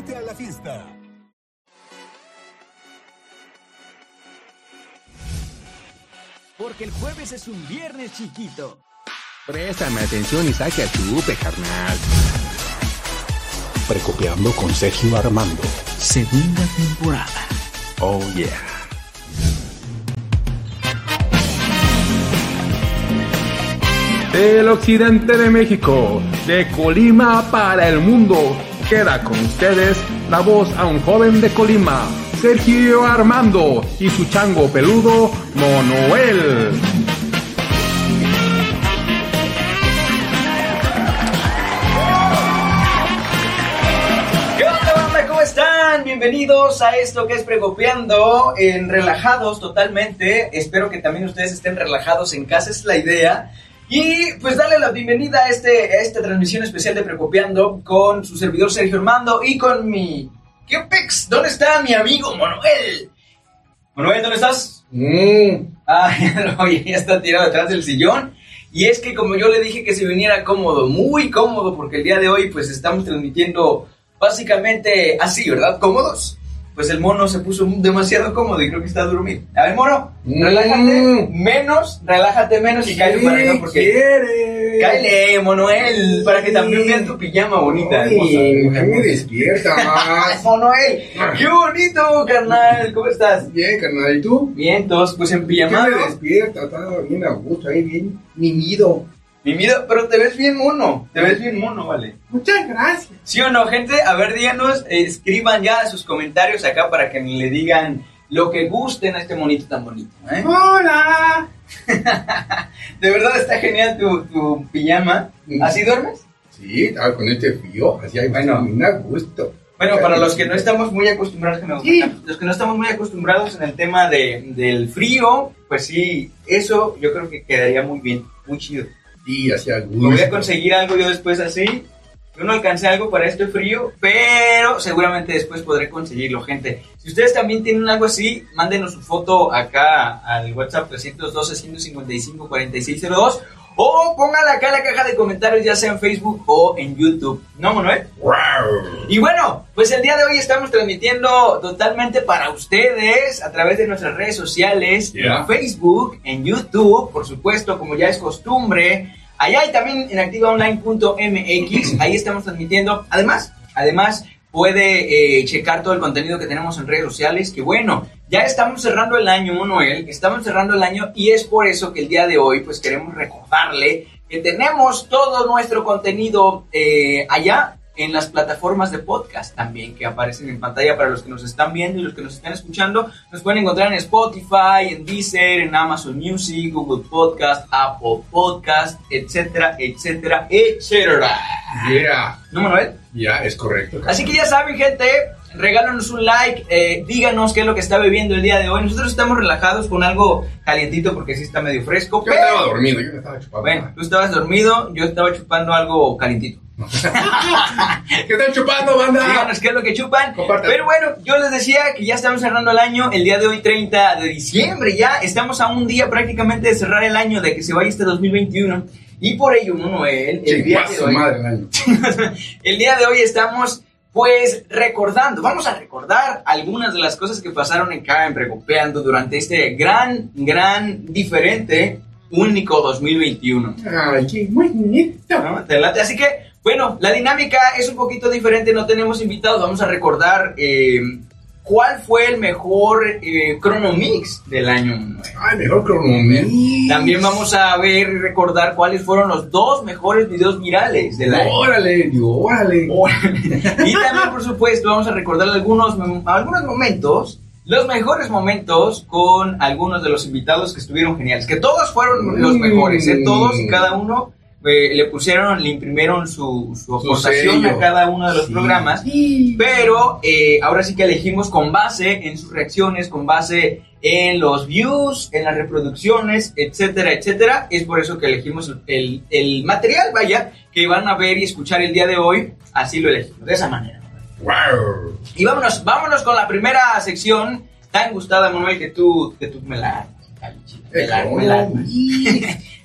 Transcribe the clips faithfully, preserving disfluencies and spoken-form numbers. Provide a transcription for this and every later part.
Únete a la fiesta. Porque el jueves es un viernes chiquito. Préstame atención y saque a chupe, carnal. Precopiando con Sergio Armando. Segunda temporada. Oh, yeah. Del occidente de México, de Colima para el mundo, queda con ustedes la voz a un joven de Colima, Sergio Armando, y su chango peludo, Monoel. ¿Qué onda, banda? ¿Cómo están? Bienvenidos a esto que es Precopiando, en relajados totalmente. Espero que también ustedes estén relajados en casa, es la idea. Y pues darle la bienvenida a, este, a esta transmisión especial de Precopiando con su servidor Sergio Armando y con mi... ¿Qué pex? ¿Dónde está mi amigo Monoel? Monoel, ¿dónde estás? Mm. Ah, oye, ya está tirado detrás del sillón. Y es que como yo le dije que se viniera cómodo, muy cómodo, porque el día de hoy pues estamos transmitiendo básicamente así, ¿verdad? ¿Cómodos? Pues el mono se puso demasiado cómodo y creo que está dormido. A ver, mono, Mm. relájate menos, relájate menos y cállate para acá porque... ¿Quieres? Cállate, Monoel, para que también vean tu pijama bonita. Ay, hermosa. me despierta más. Monoel, qué bonito, carnal, ¿cómo estás? Bien, carnal, ¿y tú? Bien, todos pues en ¿Qué pijama. me despierta? Estaba bien a gusto ahí, bien mimido. Mi vida, pero te ves bien mono, te ves bien mono, vale. Muchas gracias. ¿Sí o no, gente? A ver, díganos, eh, escriban ya sus comentarios acá para que le digan lo que gusten a este monito tan bonito, ¿eh? ¡Hola! De verdad está genial tu, tu pijama. ¿Así duermes? Sí, estaba con este frío, así hay Bueno. bien a gusto. Bueno, para los que no estamos muy acostumbrados, que no- Sí. los que no estamos muy acostumbrados en el tema de, del frío, pues sí, eso yo creo que quedaría muy bien, muy chido. Sí, hacía gusto. Me voy a conseguir algo yo después así. Yo no alcancé algo para este frío, pero seguramente después podré conseguirlo, gente. Si ustedes también tienen algo así, mándenos su foto acá al WhatsApp tres uno dos, uno cinco cinco, cuatro seis cero dos o póngala acá en la caja de comentarios, ya sea en Facebook o en YouTube. ¿No, Manuel? ¡Wow! Y bueno, pues el día de hoy estamos transmitiendo totalmente para ustedes a través de nuestras redes sociales, Yeah. en Facebook, en YouTube, por supuesto, como ya es costumbre. Allá y también en activa online punto m x, ahí estamos transmitiendo. Además, además puede eh, checar todo el contenido que tenemos en redes sociales, que bueno, ya estamos cerrando el año, Manuel, estamos cerrando el año y es por eso que el día de hoy pues queremos recordarle que tenemos todo nuestro contenido eh, allá en las plataformas de podcast también que aparecen en pantalla para los que nos están viendo y los que nos están escuchando. Nos pueden encontrar en Spotify, en Deezer, en Amazon Music, Google Podcast, Apple Podcast, etcétera, etcétera, etcétera. Yeah, ¿No, Manuel? ya, es correcto. Así que ya saben, gente, regálanos un like, eh, díganos qué es lo que está bebiendo el día de hoy. Nosotros estamos relajados con algo calientito porque sí está medio fresco. Yo pero- estaba dormido, yo me estaba chupando. Bueno, tú estabas dormido, yo estaba chupando algo calientito. ¿Qué están chupando, banda? Díganos qué es lo que chupan. Compartan. Pero bueno, yo les decía que ya estamos cerrando el año. El día de hoy, treinta de diciembre, ya estamos a un día prácticamente de cerrar el año, de que se vaya este dos mil veintiuno. Y por ello, Manuel, el día Chinga de su hoy, madre el año. el día de hoy estamos pues recordando, vamos a recordar algunas de las cosas que pasaron acá en Precopeando durante este gran, gran, diferente, único dos mil veintiuno. Ay, qué muy bonito. ¿No? ¿Te late? Así que, bueno, la dinámica es un poquito diferente, no tenemos invitados, vamos a recordar eh, cuál fue el mejor eh, Chronomix del año. ¿No? Ay, mejor Chronomix. También vamos a ver y recordar cuáles fueron los dos mejores videos virales del año. Órale, órale. Y también, por supuesto, vamos a recordar algunos, algunos momentos, los mejores momentos con algunos de los invitados que estuvieron geniales, que todos fueron los mejores, ¿eh? Todos y cada uno eh, le pusieron, le imprimieron su, su aportación a cada uno de los Sí. programas, pero eh, ahora sí que elegimos con base en sus reacciones, con base en los views, en las reproducciones, etcétera, etcétera. Es por eso que elegimos el, el material, vaya, que van a ver y escuchar el día de hoy, así lo elegimos, de esa manera. Wow. Y vámonos, vámonos con la primera sección tan gustada, Manuel, que tú, que tú me la... Me la, me la-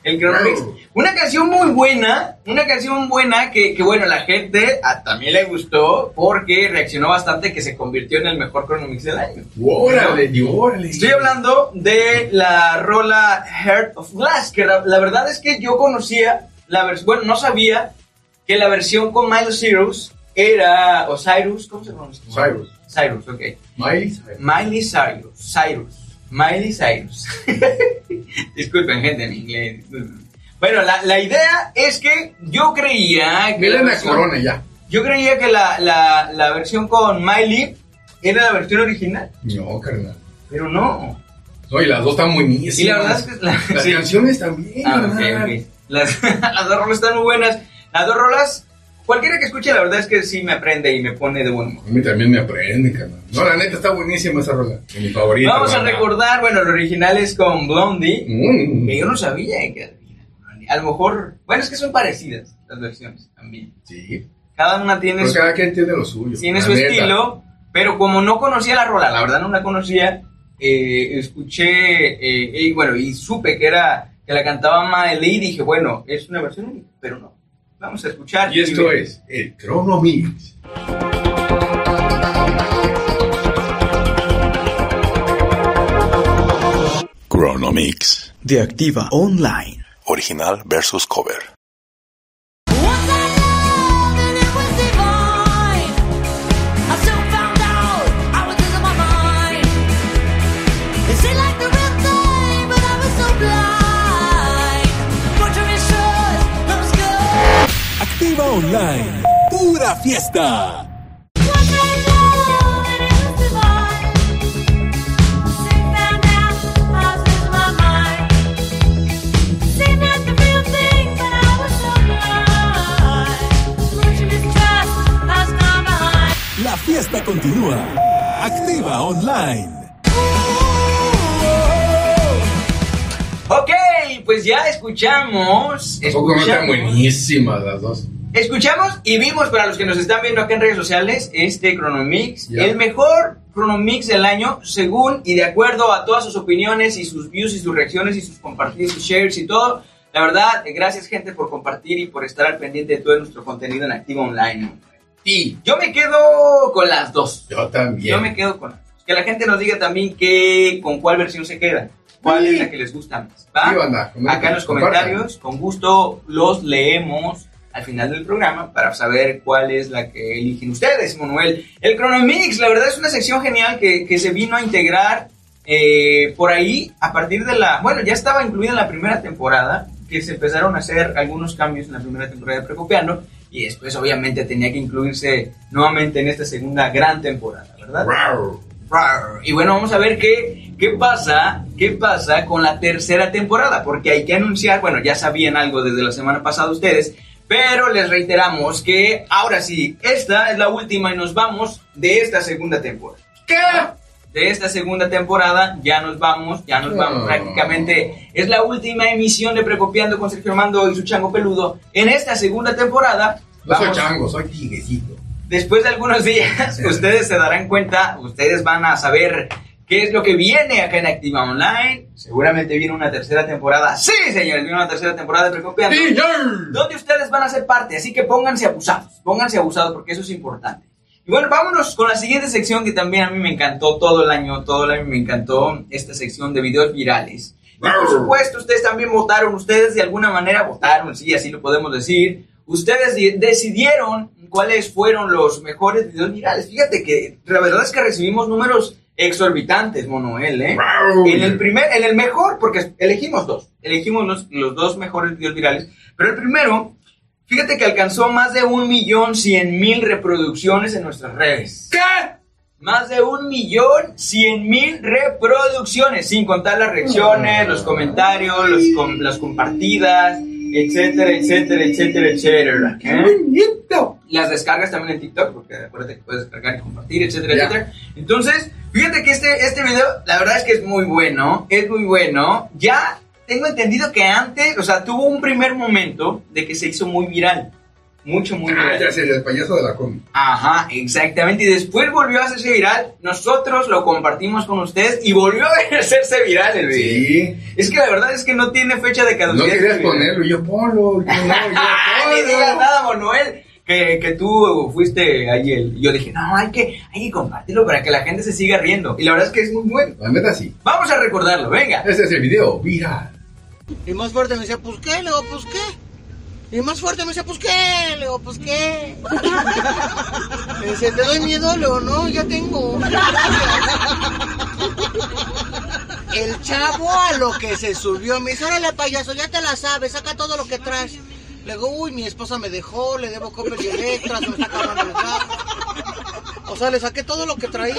El Chronomix. Una canción muy buena, una canción buena que, que bueno, la gente a, también le gustó porque reaccionó bastante, que se convirtió en el mejor Chronomix del año. ¡Órale, órale! Estoy hablando de la rola Heart of Glass, que la, la verdad es que yo conocía la versión, bueno, no sabía que la versión con Miley Cyrus era, o Cyrus, ¿cómo se pronuncia? Cyrus. Cyrus, ok. Miley Cyrus. Miley Cyrus, Cyrus. Miley Cyrus. Disculpen, gente, en inglés. Bueno, la, la idea es que yo creía que Mira la la versión, corona ya. yo creía que la, la, la versión con Miley era la versión original, No, carnal. pero no. No, y las dos están buenísimas. Y la verdad es que la- Las sí. canciones también, Ah, ok, carnal. ok. Las, las dos rolas están muy buenas. Las dos rolas, cualquiera que escuche, la verdad es que sí me aprende y me pone de buen humor. A mí también me aprende, carnal. No, la neta está buenísima esa rola. Es mi favorita. Vamos a banda. recordar, bueno, el original es con Blondie. Mm. Que yo no sabía que era Blondie. A lo mejor, bueno, es que son parecidas las versiones también. Sí. Cada una tiene Pero su, cada quien tiene lo suyo. tiene la su neta. estilo, pero como no conocía la rola, la verdad no la conocía, eh, escuché, eh, y bueno, y supe que era, que la cantaba Miley y dije, bueno, es una versión única, pero no. Vamos a escuchar. Y esto es el Chronomix. Chronomix. de Activa Online. Original versus cover. Once I loved and it was divine. I soon found out I was losing my mind. It seemed like the real thing, but I was so blind. Fortune is short, love's good. Activa Online. Pura fiesta. Once I loved and it was divine. Soon found out I was losing my mind. Seemed like the real thing, but I was so blind. Fortune is trust, love's gone behind. La fiesta continúa. Activa Online. Ok, pues ya escuchamos. Tampoco no están Escuchamos. buenísimas las dos. Escuchamos y vimos, para los que nos están viendo acá en redes sociales, este Chronomix, Ya. el mejor Chronomix del año, según y de acuerdo a todas sus opiniones y sus views y sus reacciones y sus compartidos, sus shares y todo. La verdad, gracias gente por compartir y por estar al pendiente de todo nuestro contenido en Activa Online. Y yo me quedo con las dos. Yo también. Yo me quedo con las dos. Que la gente nos diga también que, con cuál versión se queda. ¿Cuál Sí. es la que les gusta más? ¿Va? Sí, banda, comenten, Acá en los compartan. comentarios, con gusto los leemos al final del programa para saber cuál es la que eligen ustedes, Manuel. El Chronomix, la verdad es una sección genial que, que se vino a integrar eh, por ahí a partir de la... Bueno, ya estaba incluida en la primera temporada, que se empezaron a hacer algunos cambios en la primera temporada de Precopiando, y después obviamente tenía que incluirse nuevamente en esta segunda gran temporada, ¿verdad? Rar. Rar. Y bueno, vamos a ver qué, qué pasa, qué pasa con la tercera temporada, porque hay que anunciar, bueno, ya sabían algo desde la semana pasada ustedes, pero les reiteramos que ahora sí, esta es la última y nos vamos de esta segunda temporada. ¿Qué? De esta segunda temporada ya nos vamos, ya nos vamos Oh. prácticamente. Es la última emisión de Precopiando con Sergio Armando y su chango peludo. En esta segunda temporada, No soy vamos- chango, soy tiguecito. después de algunos días, ustedes se darán cuenta, ustedes van a saber qué es lo que viene acá en Activa Online. Seguramente viene una tercera temporada. Sí, señores, viene una tercera temporada de Precopiando, Sí, señor. donde ustedes van a ser parte. Así que pónganse abusados, pónganse abusados porque eso es importante. Y bueno, vámonos con la siguiente sección que también a mí me encantó todo el año, todo el año me encantó esta sección de videos virales. Y por supuesto, ustedes también votaron, ustedes de alguna manera votaron, sí, así lo podemos decir. Ustedes di- decidieron cuáles fueron los mejores videos virales. Fíjate que la verdad es que recibimos números exorbitantes, Monoel, ¿eh? Wow. En el primer, en el mejor, porque elegimos dos, elegimos los, los dos mejores videos virales, pero el primero, fíjate que alcanzó más de un millón cien mil reproducciones en nuestras redes. ¿Qué? Más de un millón cien mil reproducciones, sin contar las reacciones, los comentarios, los com- las compartidas, etcétera, etcétera, etcétera, etcétera. ¡Qué ¿Eh? bonito! Las descargas también en TikTok, porque acuérdate que puedes descargar y compartir, etcétera, Ya. etcétera. Entonces, fíjate que este, este video, la verdad es que es muy bueno, es muy bueno. Ya tengo entendido que antes, o sea, tuvo un primer momento de que se hizo muy viral. Mucho, muy Ah, viral. ya sé, el payaso de la combi. Ajá, exactamente. Y después volvió a hacerse viral. Nosotros lo compartimos con ustedes y volvió a hacerse viral el video. Sí. Es que la verdad es que no tiene fecha de No caducidad. querías este video. ponerlo, y yo ponlo. y yo no, y yo Ni ponlo. digas nada, Manuel. Que, que tú fuiste ahí el. Y yo dije, no, hay que, hay que compartirlo para que la gente se siga riendo. Y la verdad es que es muy bueno. La neta sí. Vamos a recordarlo, venga. Ese es el video viral. Y más fuerte me decía, pues qué, le digo, pues qué. Y más fuerte me decía, pues qué, le digo, pues qué. Me dice, ¿te doy miedo? Le digo, no, ya tengo. El chavo a lo que se subió me dice, órale payaso, ya te la sabes, saca todo lo que traes. Le digo, uy, mi esposa me dejó, le debo Coppel y Electra, se me está acabando el gas. O sea, le saqué todo lo que traía.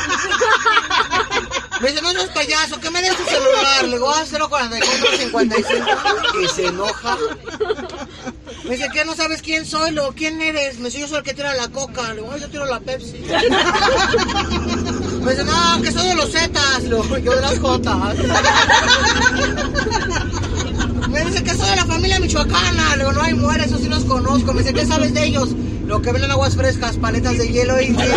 Me dice, no, no es payaso, que me des tu celular. Le digo, ah, cero cuarenta y cuatro cincuenta y cinco. Y se enoja. Me dice, ¿qué? ¿No sabes quién soy? Le digo, ¿quién eres? Me dice, yo soy el que tira la coca. Le digo, yo tiro la Pepsi. Me dice, no, que soy de los Zetas. Le digo, yo de las Jotas. Me dice que soy de la familia michoacana. Le digo, no hay muere, eso sí los conozco. Me dice, ¿qué sabes de ellos? Lo que venden aguas frescas, paletas de hielo y nieve.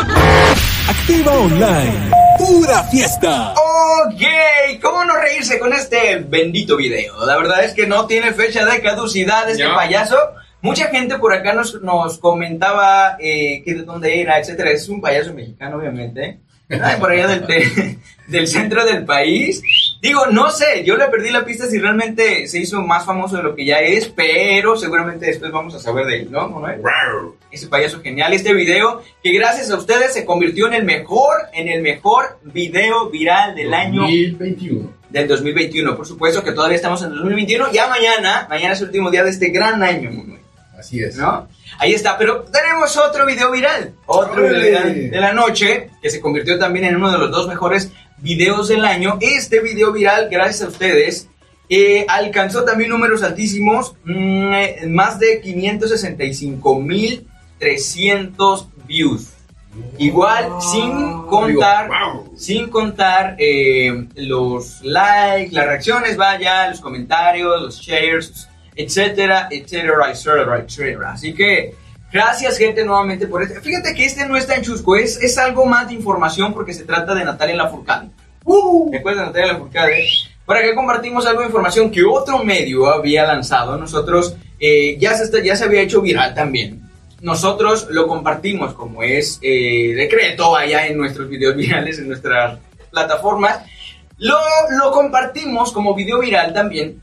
Activa Online. Pura fiesta. Ok, ¿cómo no reírse con este bendito video? La verdad es que no tiene fecha de caducidad este No. payaso. Mucha gente por acá nos, nos comentaba eh, que de dónde era, etcétera. Es un payaso mexicano, obviamente. Ay, por allá del, de- del centro del país. Digo, no sé, yo le perdí la pista si realmente se hizo más famoso de lo que ya es, pero seguramente después vamos a saber de él, ¿no, Manuel? Wow. Ese payaso genial, este video que gracias a ustedes se convirtió en el mejor, en el mejor video viral del año dos mil veintiuno. del dos mil veintiuno. Por supuesto que todavía estamos en el dos mil veintiuno, ya mañana, mañana es el último día de este gran año, Manuel, Así es. ¿no? Ahí está, pero tenemos otro video viral, otro video ¡Órale! viral de la noche, que se convirtió también en uno de los dos mejores videos del año. Este video viral, gracias a ustedes, eh, alcanzó también números altísimos, mm, eh, más de quinientos sesenta y cinco mil trescientos views. Igual, sin contar, Wow. sin contar eh, los likes, las reacciones, vaya, los comentarios, los shares, etcétera, etcétera, etcétera, etcétera. Así que, gracias gente nuevamente por este. Fíjate que este no es tan chusco, es, es algo más de información porque se trata de Natalia Lafourcade. Uh, ¿Te acuerdas de Natalia Lafourcade? Para que compartimos algo de información que otro medio había lanzado. Nosotros, eh, ya, se está, ya se había hecho viral también. Nosotros lo compartimos como es eh, decreto allá en nuestros videos virales, en nuestras plataformas. Lo, lo compartimos como video viral también.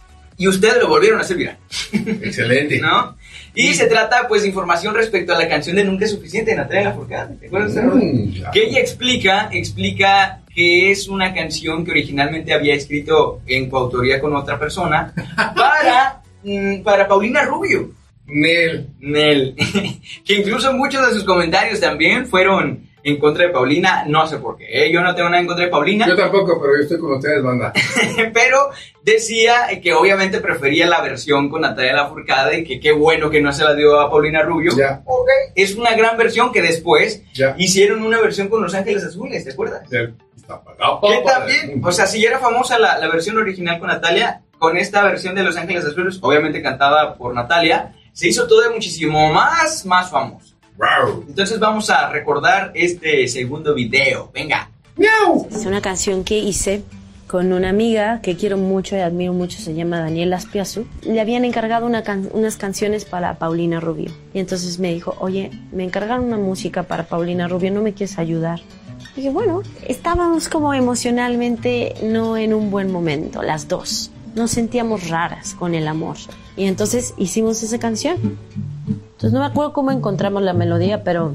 Y ustedes lo volvieron a hacer viral, Excelente. ¿no? Y se trata, pues, de información respecto a la canción de Nunca es Suficiente de Natalia Lafourcade. ¿Te acuerdas de esa rola? Mm, claro. Que ella explica, explica que es una canción que originalmente había escrito en coautoría con otra persona para, mm, para Paulina Rubio. Nel. Nel. Que incluso muchos de sus comentarios también fueron en contra de Paulina. No sé por qué, ¿eh? Yo no tengo nada en contra de Paulina. Yo tampoco, pero yo estoy con ustedes, banda. Pero decía que obviamente prefería la versión con Natalia Lafourcade y que qué bueno que no se la dio a Paulina Rubio. Ya. Ok, es una gran versión que después Ya. hicieron una versión con Los Ángeles Azules, ¿te acuerdas? Está pagado. Que también, o sea, si era famosa la, la versión original con Natalia, con esta versión de Los Ángeles Azules, obviamente cantada por Natalia, se hizo todo muchísimo más, más famoso. Wow. Entonces vamos a recordar este segundo video. Venga. Miau. Es una canción que hice con una amiga que quiero mucho y admiro mucho, se llama Daniela Aspiazu. Le habían encargado una can- unas canciones para Paulina Rubio. Y entonces me dijo, oye, me encargaron una música para Paulina Rubio, ¿no me quieres ayudar? Y dije, bueno, estábamos como emocionalmente no en un buen momento, las dos. Nos sentíamos raras con el amor. Y entonces hicimos esa canción. Entonces no me acuerdo cómo encontramos la melodía, pero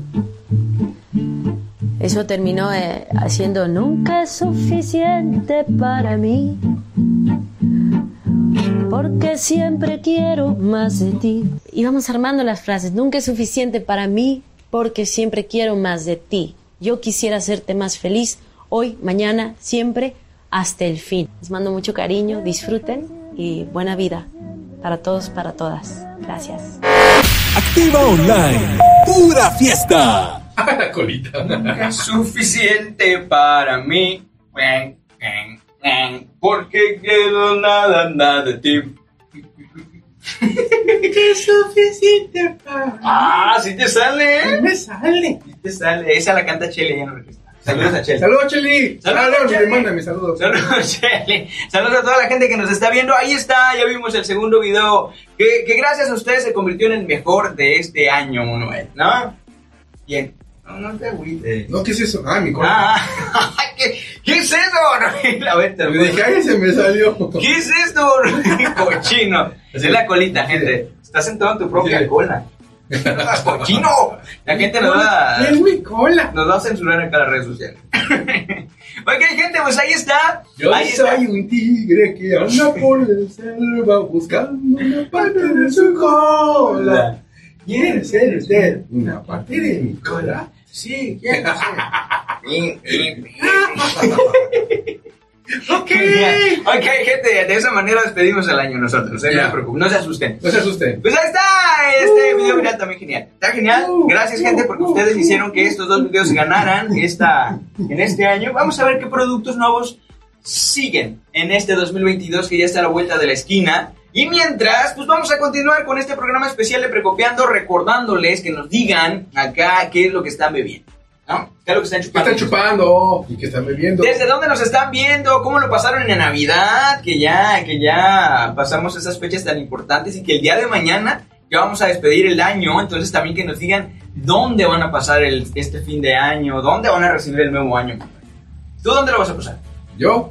eso terminó eh, haciendo nunca es suficiente para mí, porque siempre quiero más de ti. Íbamos armando las frases, nunca es suficiente para mí, porque siempre quiero más de ti. Yo quisiera hacerte más feliz, hoy, mañana, siempre, hasta el fin. Les mando mucho cariño, disfruten y buena vida para todos, para todas. Gracias. Activa Online. Pura fiesta. Ah, la colita. Es suficiente para mí, porque quiero nada, nada de ti. Es suficiente para... Ah, sí te sale. Me sale. Sí te sale. Esa la canta Chele, ya no registra. Saludos a Chele. Saludos, Cheli. Saludos, Saludos, Cheli. me manda mis saludos. Saludos, Chele. Saludos a toda la gente que nos está viendo. Ahí está, ya vimos el segundo video. Que, que gracias a ustedes se convirtió en el mejor de este año, Manuel, ¿no? Bien. No, no te agüites. No, ¿qué es eso? Ah, mi cola. Ah, ¿qué, ¿qué es eso? No, a ver, te Me dije, ay, se me salió. ¿Qué es esto? Cochino. Es la colita, gente. Estás sentado en tu propia Sí. cola. ¡No seas cochino! La gente nos va, Es mi cola. nos va a censurar acá las redes sociales. Ok, gente, pues ahí está. Yo ahí soy está. un tigre que anda por la selva buscando una parte de su cola. ¿Quiere ser usted una parte de mi cola? Sí, quiero ser. Ok. Ok, gente, de esa manera despedimos el año nosotros. ¿eh? No Ya. se preocupen, no se asusten. No se asusten. Pues ahí está, este video viral también genial. Está genial, gracias gente porque ustedes hicieron que estos dos videos ganaran esta, en este año. Vamos a ver qué productos nuevos siguen en este dos mil veintidós que ya está a la vuelta de la esquina. Y mientras, pues vamos a continuar con este programa especial de Precopiando, recordándoles que nos digan acá qué es lo que están bebiendo, ¿no? ¿Qué es lo que están ¿Qué chupando? están chupando? ¿Y qué están bebiendo? ¿Desde dónde nos están viendo? ¿Cómo lo pasaron en la Navidad? Que ya, que ya pasamos esas fechas tan importantes y que el día de mañana ya vamos a despedir el año. Entonces también que nos digan dónde van a pasar el, este fin de año, dónde van a recibir el nuevo año. ¿Tú dónde lo vas a pasar? ¿Yo?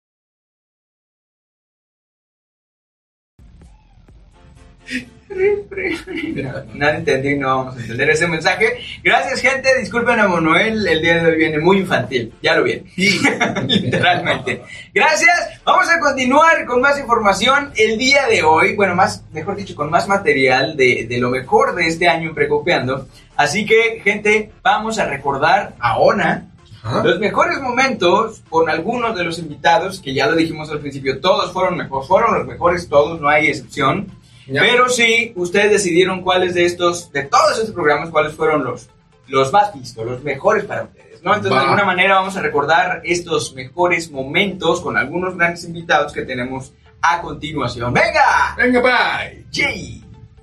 Nadie entendió y no vamos a entender ese mensaje. Gracias, gente. Disculpen a Manuel, el día de hoy viene muy infantil. Ya lo viene. Literalmente. Gracias. Vamos a continuar con más información el día de hoy. Bueno, más, mejor dicho, con más material de, de lo mejor de este año en Precopiando. Así que, gente, vamos a recordar ahora Ajá. los mejores momentos con algunos de los invitados, que ya lo dijimos al principio, todos fueron mejores, fueron los mejores todos, no hay excepción. Ya. Pero sí, ustedes decidieron cuáles de estos, de todos estos programas, cuáles fueron los, los más vistos, los mejores para ustedes, ¿no? Entonces, Va. de alguna manera vamos a recordar estos mejores momentos con algunos grandes invitados que tenemos a continuación. ¡Venga! Venga, bye. ¡Jay!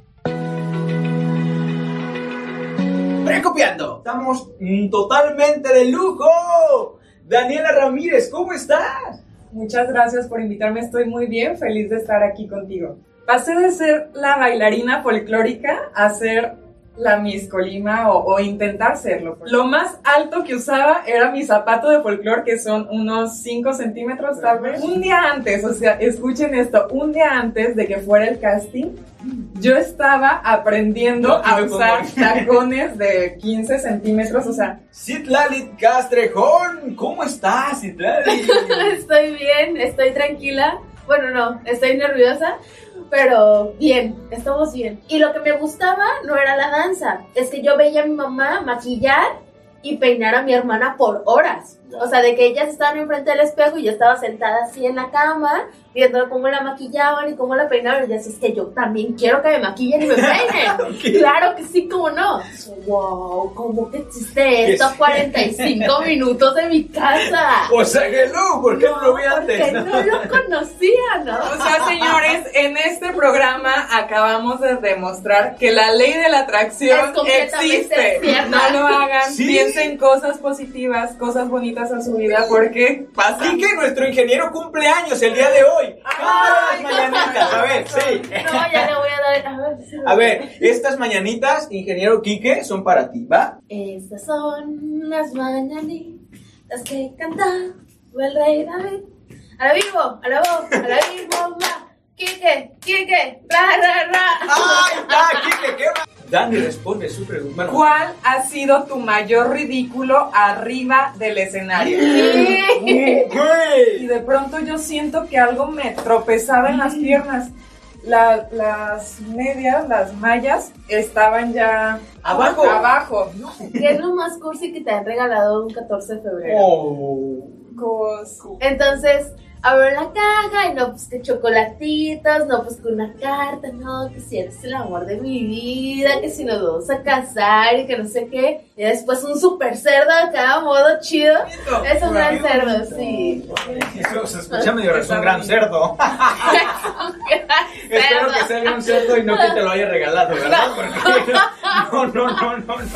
Precopiando. Estamos mm, totalmente de lujo. Daniela Ramírez, ¿cómo estás? Muchas gracias por invitarme, estoy muy bien, feliz de estar aquí contigo. Pasé de ser la bailarina folclórica a ser la Miss Colima o, o intentar serlo. Lo más alto que usaba era mi zapato de folclor, que son unos cinco centímetros tal vez. Un día antes, o sea, escuchen esto, un día antes de que fuera el casting, yo estaba aprendiendo No, a no, no, usar no. tacones de quince centímetros, o sea, Citlalit Castrejón, ¿cómo estás, Citlalit? Estoy bien, estoy tranquila. Bueno, no, estoy nerviosa, pero bien, estamos bien. Y lo que me gustaba no era la danza, es que yo veía a mi mamá maquillar y peinar a mi hermana por horas. O sea, de que ellas estaban enfrente del espejo y yo estaba sentada así en la cama, viendo cómo la maquillaban y cómo la peinaban. Y yo decía, es que yo también quiero que me maquillen y me peinen. Claro que sí, cómo no. Wow, ¿cómo que existe esto a cuarenta y cinco minutos de mi casa? O sea, hello, ¿por qué no lo vi antes? Porque no lo conocía, ¿no? o sea, señores, en este programa acabamos de demostrar que la ley de la atracción Es completamente existe. cierta. No lo hagan, Sí. piensen cosas positivas, cosas bonitas a su vida, porque pasa. Así que nuestro ingeniero cumple años el día de hoy. Ay, Cántale las mañanitas, a ver, sí. No, ya le voy a dar. A ver, sí. A ver, estas mañanitas, ingeniero Quique, son para ti, ¿va? Estas son las mañanitas que canta el rey David. A la vivo, a la voz, a la vivo, va. Quique, Quique, ra, ra, ra. ¡Ay, va, Quique, qué va! Dani responde su pregunta. Bueno, ¿Cuál ha sido tu mayor ridículo arriba del escenario? Y güey. de pronto yo siento que algo me tropezaba en las piernas. La- las medias, las mallas, estaban ya Abajo. abajo. ¿Qué es lo más cursi que te han regalado un catorce de febrero? Oh. Cos- Entonces, abro la caja y no, pues que chocolatitos, no, pues que una carta, no, que si eres el amor de mi vida, que si nos vamos a casar y que no sé qué. Y después un super cerdo acá, modo chido. Es un gran cerdo, sí. Eso se escucha medio, es un gran cerdo. Un Espero que salga un cerdo y no que te lo haya regalado, ¿verdad? Porque no, no, no, no, no.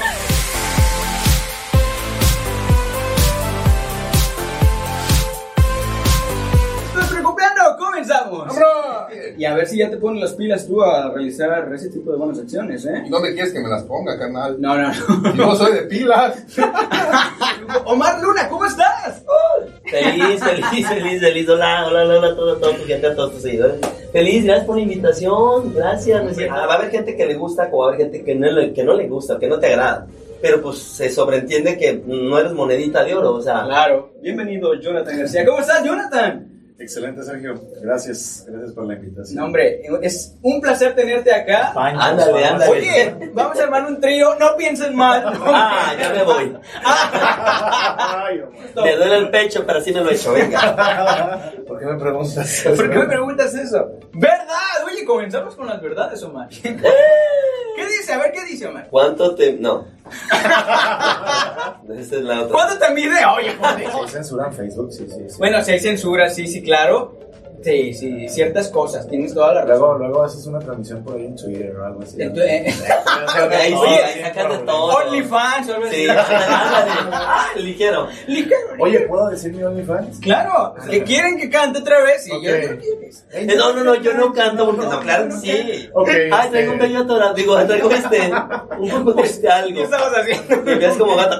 Comenzamos. Y a ver si ya te ponen las pilas tú a realizar ese tipo de buenas acciones, ¿eh? ¿Y dónde quieres que me las ponga, carnal? No, no, no. Yo soy de pilas. Omar Luna, ¿cómo estás? Feliz, feliz, feliz, feliz. Hola, hola, hola, hola, todo, todo, tu gente, a todos tus seguidores. Feliz, gracias por la invitación. Gracias. No es cierto. Va a haber gente que le gusta, como va a haber gente que no, le, que no le gusta, que no te agrada. Pero pues se sobreentiende que no eres monedita de oro, o sea. Claro. Bienvenido, Jonathan García. ¿Cómo estás, Jonathan? Excelente, Sergio. Gracias. Gracias por la invitación. No, hombre, es un placer tenerte acá. Pancho, ándale, ándale. Oye, vamos a armar un trío. No piensen mal. Ah, ya me voy. Me duele el pecho, pero sí me lo he hecho. Venga. ¿Por qué me preguntas? ¿Por qué me preguntas eso? ¿Verdad? Oye, comenzamos con las verdades, Omar. ¿Qué dice? A ver, ¿qué dice, Omar? ¿Cuánto te...? No. Esa es la otra. ¿Cuánto te mide? Oye, joder. ¿Hay censura en Facebook? Sí, sí, sí. Bueno, si hay censura, sí, sí, claro. Sí, sí, ciertas cosas, tienes toda la razón. Luego, luego haces una transmisión por ahí en Twitter o algo así. Entonces, eh, ahí sí, ahí sacan de todo. OnlyFans, o algo así. Sí, ah, ligero. Ligero. Oye, ¿puedo decir mi OnlyFans? Claro, que quieren que cante otra vez y Ok. yo no quieres. Eh, No, no, no, yo no canto porque no, claro que sí. Ok, Ay, este- traigo un bello atorado, digo, traigo este, un poco de este algo. ¿Qué estabas haciendo? Me ves como gato.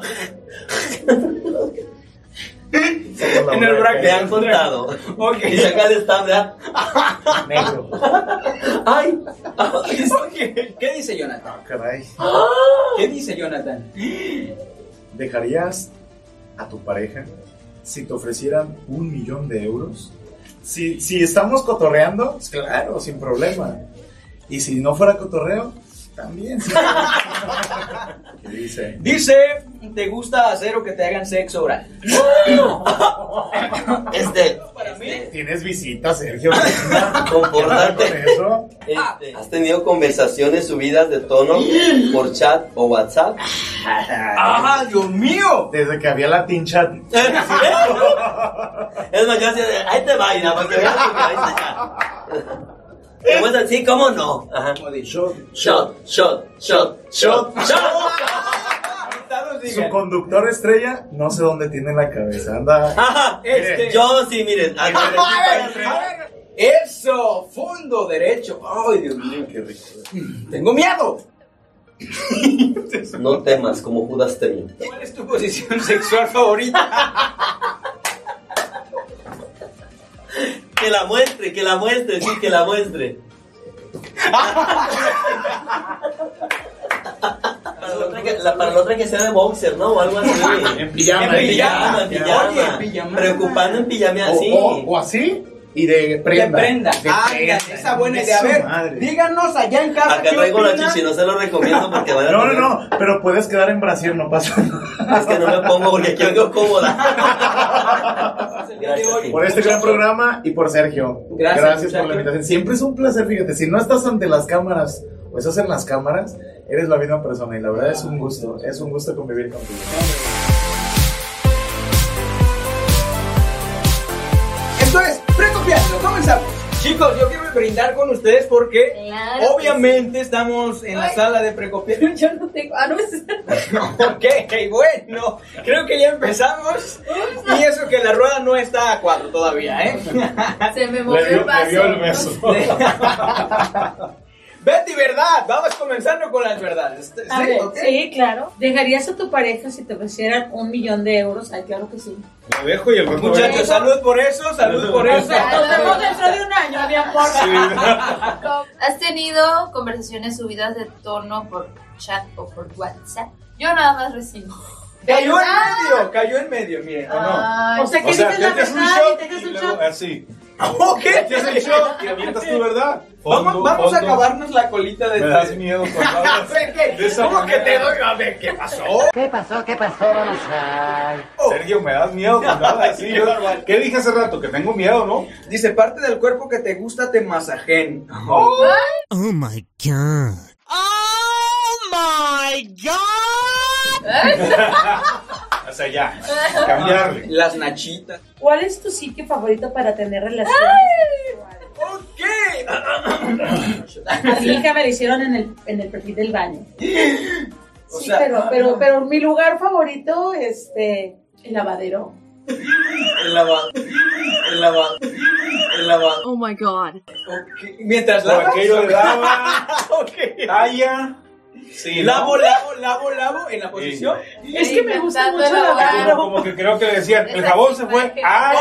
En el bracket. Me han contado. Ok. Y saca el stand, ¿verdad? Negro. Ay. Ok. ¿Qué dice Jonathan? Ah, caray. ¿Qué dice Jonathan? ¿Dejarías a tu pareja si te ofrecieran un millón de euros? Si, si estamos cotorreando, pues claro, sin problema. Y si no fuera cotorreo, también. Sin problema. ¿Qué dice? Dice, ¿te gusta hacer o que te hagan sexo oral? Este, Para mí. Tienes visitas, Sergio. Comportarte. Con eso. Este, ¿has tenido conversaciones subidas de tono por chat o WhatsApp? ¡Ah, Dios mío! Desde que había Latin Chat. Es más, yo hacía de, ahí te va, mira, para que veas lo que ahí está. ¿Te muestran? Sí, ¿cómo no? Ajá. Shot, Shot, shot, shot, shot, shot. Su conductor estrella, no sé dónde tiene la cabeza. Anda. Ajá, Este- yo sí, miren. A ver, a ver. Eso, fondo derecho. Ay, Dios mío. Qué rico. Tengo miedo. No temas, como Judas temió. ¿Cuál es tu posición sexual favorita? Que la muestre, que la muestre, sí, que la muestre. Para la otra que, la, para la otra que sea de boxer, ¿no? O algo así. En pijama. En pijama, en pijama. Oye, en pijama. Preocupando en pijama O, así. o, o así y de prenda. De prenda. De Ah, prenda. esa buena De idea. A su ver, madre. díganos allá en casa. Acá ¿qué traigo la opinan? chichi, no se lo recomiendo porque van a No, no, tener- no, pero puedes quedar en brasier, no pasa nada. Es que no me pongo porque aquí vengo cómoda. Gracias, sí. Por este gran programa y por Sergio. Gracias, Gracias por Sergio. la invitación. Siempre es un placer, fíjate, si no estás ante las cámaras o estás en las cámaras, eres la misma persona y la verdad es un gusto, es un gusto convivir contigo. Esto es Precopiando, comenzamos. Chicos, yo quiero brindar con ustedes porque Claro obviamente estamos en la Ay. sala de Precopiando. Yo no tengo. Ah, no es. Ok, bueno, creo que ya empezamos. Y eso que la rueda no está a cuatro todavía, ¿eh? Se me movió el vaso. beso. Betty, ¿verdad? Vamos comenzando con las verdades. A ¿Sí? ver, ¿Ok? sí, claro. ¿Dejarías a tu pareja si te ofrecieran un millón de euros? Ay, claro que sí. Lo dejo y el resto Muchachos, salud por eso, salud por eso. Nos vemos dentro de un año, mi amor. ¿Has tenido conversaciones subidas de tono por chat o por WhatsApp? Yo nada más recibo. Cayó en ¿Verdad? medio, cayó en medio, miren, ¿o no? Ay, O sea, que O sea, dices la que haces un verdad shot y te dejas y un luego shot. así. Ok, Te haces el shot y avientas tu verdad. Vamos, Fondo, vamos a fondo. acabarnos la colita de Me das miedo cuando A hablas ver, ¿qué? de esa ¿Cómo que manera. te doy? A ver, ¿qué pasó? ¿Qué pasó? ¿Qué pasó? Oh. Sergio, me das miedo cuando hablas así. Yo- ¿Qué dije hace rato? Que tengo miedo, ¿no? Dice, parte del cuerpo que te gusta te masajen. Oh my god. O sea, ya. Cambiarle. Las nachitas. ¿Cuál es tu sitio favorito para tener relaciones? Ok. A mi hija me la hicieron en el, en el perfil del baño. O Sí, sea, pero, pero, pero mi lugar favorito, este, el lavadero. El lavado. El lavado. El lavado. Oh my god. Okay. Mientras Por lavas. aquello de lava, Ok. talla. Sí, Lavo, ¿no? lavo, lavo, lavo en la posición. Es que me gusta mucho el Como, lavadero. como que creo que decían, el jabón se fue. ¡Ay!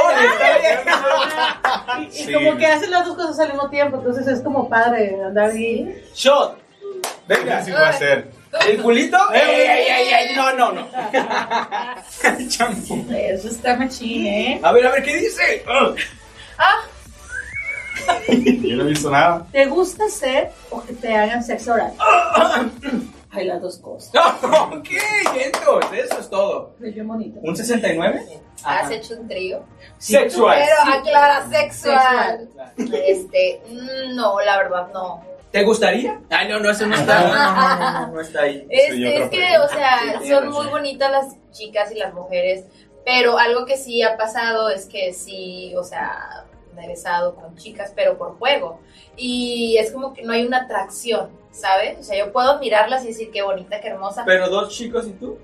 Y, y Sí. como que hacen las dos cosas al mismo tiempo, entonces es como padre andar ahí. Shot. Venga, así va a ser. ¿El culito? ¡Ey, ey, ey, ey! No, no, no. Champú. Eso está machín, ¿eh? A ver, a ver, ¿qué dice? Ah, Yo no he visto nada. ¿te gusta hacer o que te hagan sexo oral? Hay las dos cosas. Ok, entonces, eso es todo. Es bien bonito. ¿Un sesenta y nueve? ¿Has hecho un trío? Sexual. Pero aclara, sexual. Sexual. Este, mm, no, la verdad no. ¿Te gustaría? Ay, no, no, eso no está. No, no, no, no está ahí. Este, Sí, otra es que, pregunta. o sea, Sí, son sí. muy bonitas las chicas y las mujeres, pero algo que sí ha pasado es que sí, o sea, me he besado con chicas, pero por juego. Y es como que no hay una atracción, ¿sabes? O sea, yo puedo mirarlas y decir qué bonita, qué hermosa. Pero dos chicos y tú.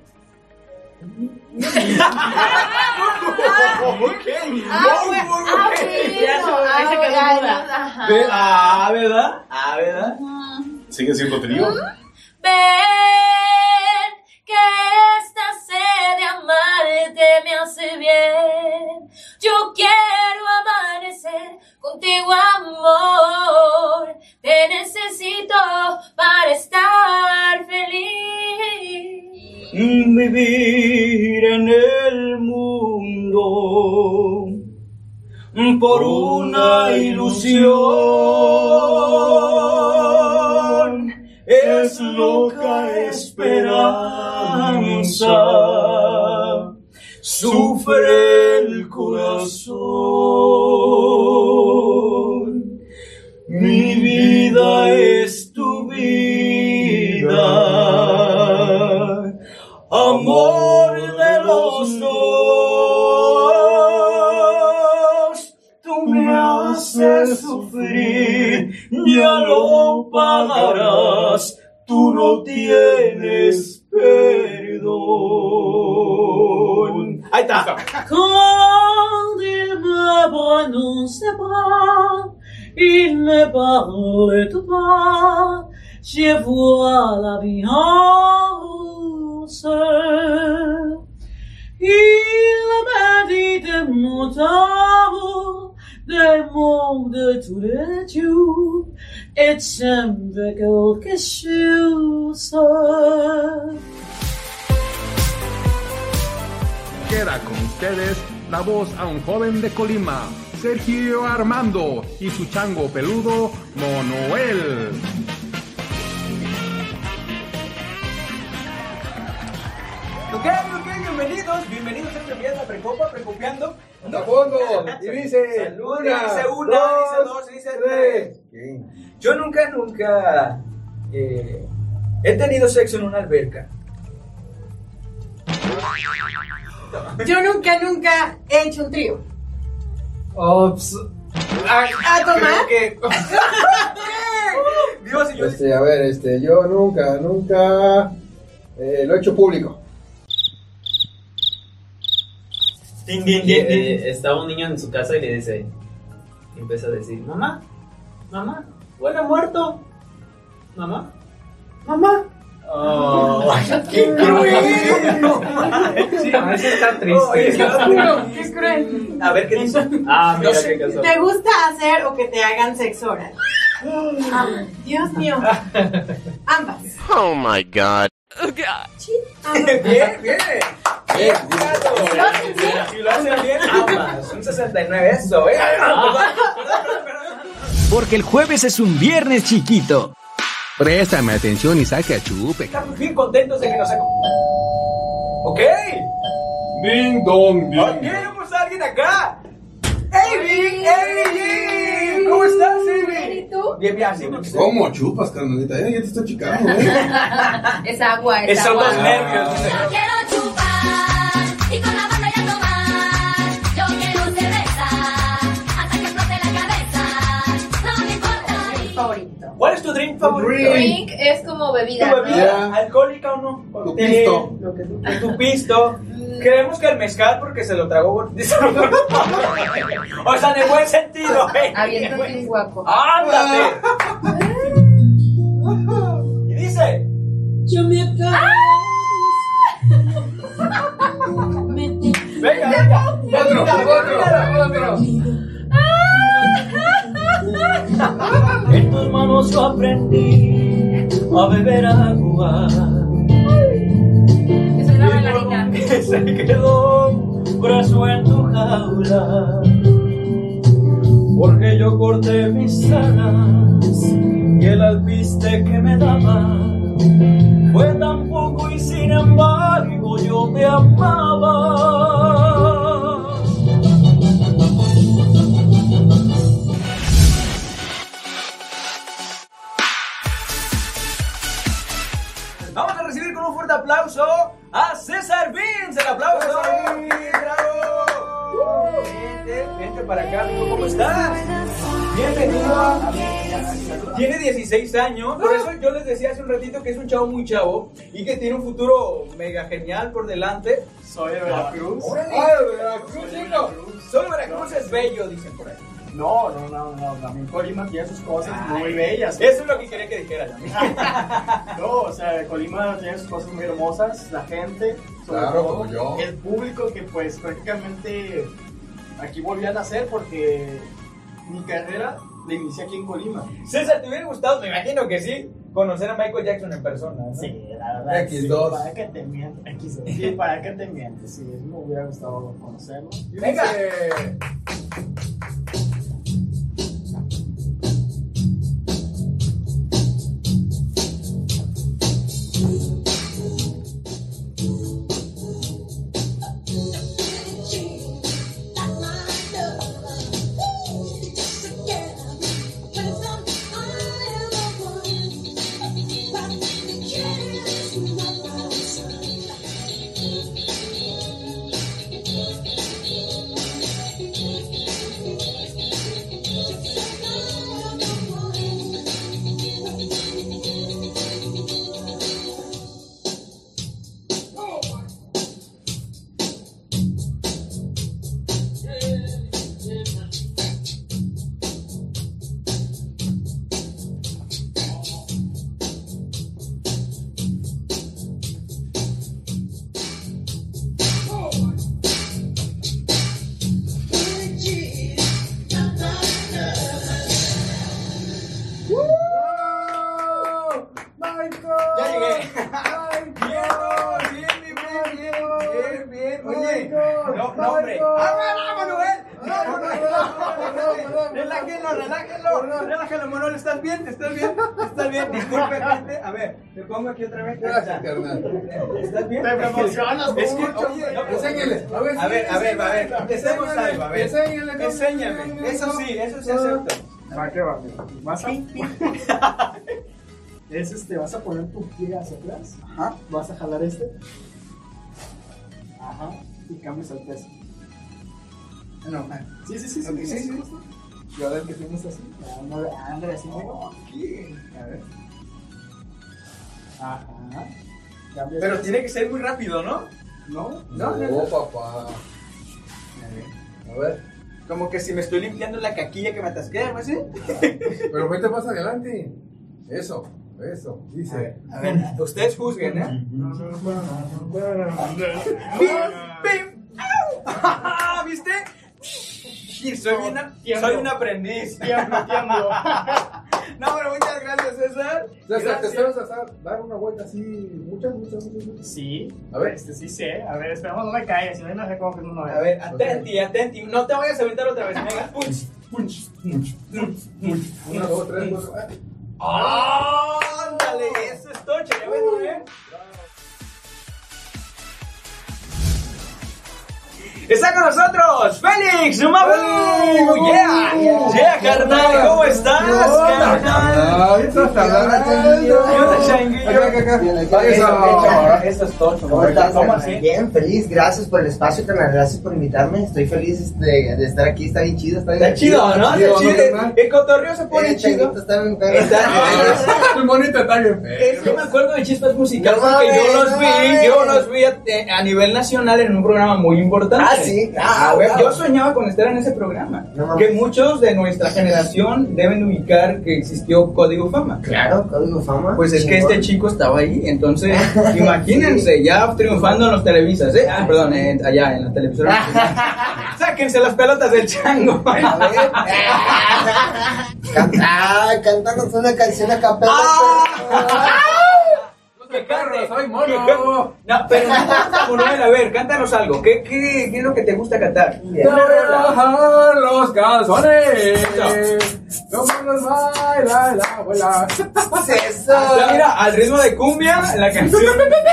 Ah, bueno, ah, bueno, Ya se- ah, ya se quedó bueno, duda. ajá. Ve- Ah, ¿verdad? Ah, ¿verdad? ¿Sigue siendo trío? Ven, que esta sed de amarte me hace bien. Yo quiero amanecer contigo, amor. Te necesito para estar feliz. Vivir en el mundo por una ilusión es loca esperanza, sufre el corazón. Mi vida es tu vida, amor de los dos. Tú me haces sufrir, ya lo pagarás, tú no tienes perdón. Ahí está. Quand il me prend dans ses bras, il me parle tout bas, je vois la vie en rose. Il m'a dit de mon amour, des mots de tous les jours, et semble quelque chose. Queda con ustedes la voz a un joven de Colima, Sergio Armando, y su chango peludo, Monoel. Ok, ok, bienvenidos, bienvenidos a esta fiesta precopa, precopiando. ¡Hasta fondo! Y dice, Salud, una, dice una, dice dos, dice tres. Yo nunca, nunca eh, he tenido sexo en una alberca. Yo nunca, nunca he hecho un trío. Ops. Ah, ¿A tomar? creo que- Dios, y yo Este, a ver, este, yo nunca, nunca eh, lo he hecho público. Din, din, Y, din, din. eh, estaba un niño en su casa y le dice, y empieza a decir, mamá, mamá, huele muerto, mamá, mamá. Oh, qué cruel. No manches. Sí, a veces está triste. Oye, qué cruel. Qué cruel. A ver qué dice. Ah, mira No sé. qué casual. ¿Te gusta hacer o que te hagan sexo oral? Ah, Dios mío. Ambas. Oh my god. Bien, bien. Bien, Bien, claro. Si lo hacen bien. Si lo hacen bien, ambas. Un sesenta y nueve, eso, ¿eh? Porque el jueves es un viernes chiquito. Préstame atención y saque a chupe. Estamos bien contentos de que nos acompañen. Ok. Ding dong, ding. Ok, tenemos a alguien acá. ¡Hey, Vic! ¡Hey, Vic! ¿Cómo estás, hey, Vic? ¿Y tú? Bien, bien, así porque ¿Cómo chupas, carnalita? Ya, ya te está chicando, ¿eh? Es agua, es Esos agua. dos nervios. Quiero chupar y con la banda ya tomar. Yo quiero cerveza hasta que explote la cabeza. No me importa. Favorito. drink favorito? Drink es como bebida. ¿Tu bebida ¿no? alcohólica o no? Tu Té, pisto. lo que tú- Tu pisto. Creemos que el mezcal porque se lo tragó. O sea, en el buen sentido. ¿eh? Aviéntate un guaco. ¡Ándate! Y dice. Yo me acabo. Venga, venga. Otro, otro, otro. En tus manos yo aprendí a beber agua. Que soy la bailarina. Se quedó preso en tu jaula. Porque yo corté mis alas y el alpiste que me daba fue tan poco y sin embargo yo te amaba. Vamos a recibir con un fuerte aplauso a César Vince. El aplauso. ¡Bravo! Vente, vente para acá, amigo. ¿Cómo estás? Bienvenido a... Tiene dieciséis años, por eso yo les decía hace un ratito que es un chavo muy chavo y que tiene un futuro mega genial por delante. Soy de Veracruz. ¡Órale! ¡Ah, de Veracruz, chico! Solo Veracruz es bello, dicen por ahí. No, no, no, no, también Colima tiene sus cosas muy Ay, bellas. Eso es lo que quería que dijera también. No, o sea, Colima tiene sus cosas muy hermosas, la gente, sobre Claro, todo, como yo. el público que pues prácticamente aquí volví a nacer porque mi carrera la inicié aquí en Colima. César, ¿te hubiera gustado? Me imagino que sí, conocer a Michael Jackson en persona, ¿no? Sí, la verdad. equis dos. Sí, para que te miento. equis dos. Sí, para que te miento. Sí, me hubiera gustado conocerlo. Venga. Ya llegué. Bien, bien, bien, bien, bien, bien. Oye, no, no, hombre. ¡Ah, Manuel! No, Manuel, no, relájenlo, relájenlo, relájenlo, Manuel, ¿estás bien? ¿Estás bien? ¿Estás bien? Disculpe, gente. A ver, te pongo aquí otra vez. Gracias, carnal. ¿Estás bien? Te emocionas Es que, mucho. oye, no, Enséñale. A ver, a ver, a ver, a ver, empecemos algo, a ver. Enséñale, ¿cómo? Enséñame, eso sí, eso sí acepto. Va, ¿qué va? Vas a... Es este, vas a poner tu pie hacia atrás. Ajá. Vas a jalar este. Ajá. Y cambias el peso. No, Sí, sí, sí, sí. Ok, sí, sí. justo. Y ahora que tienes así. Ándale, ándale, así. Aquí. A ver. Ajá. Cambias Pero el tiene que ser muy rápido, ¿no? ¿No? No, no, No, no. papá. A ver. Como que si me estoy limpiando la caquilla que me atasqué, ¿no? ¿Sí? Pero vete más adelante. Eso, eso. Dice. A ver, ustedes juzguen, ¿eh? ¡Ah! ¿Viste? Y soy, una, soy un aprendiz. Tiemblo, tiemblo. No, pero muchas gracias, César. César, ¿te Gracias. sabes hacer- dar una vuelta así? Muchas, muchas, muchas, muchas. Sí. A ver. Este sí sé. A ver, esperamos no me caiga. Si no, no sé cómo que no lo veo. A ver, atenti, atenti. No te vayas a aventar otra vez. Venga, punch, punch, punch, punch, punch. Una, dos, tres, cuatro. ¡Ah! ¡Ándale! Eso es toche, ya ves, ¿eh? Está con nosotros Félix Numabu. Yeah, yeah, carnal, ¿cómo estás? Carnal. Esto es todo. ¿Cómo estás? Bien, feliz. Gracias por el espacio, carnal. Gracias por invitarme. Estoy feliz de, de estar aquí. Está bien chido. Está, bien Está chido, ¿no? Está chido. El cotorreo se pone chido. Está bien perro. Muy bonito, está bien. Es que me acuerdo de Chispas Musicales porque yo los vi, yo los vi a, a nivel nacional en un programa muy importante. Ah, sí. Ah, güey. Yo soñaba con estar en ese programa. No, que muchos de nuestra generación deben ubicar que existió Código Fama. Claro, Código Fama. Pues es que este chico estaba ahí, entonces imagínense, ya triunfando en los televisas, ¿eh? Ah, perdón, eh, allá en la televisora. Sáquense las pelotas del chango. Ah, cántanos una canción a capela. ¡Qué carro, soy mono! No, pero Manuel, a ver, cántanos algo. ¿Qué, qué, ¿Qué es lo que te gusta cantar? Relajar los calzones. Como los baila la abuela. Eso. Mira, al ritmo de cumbia, la canción.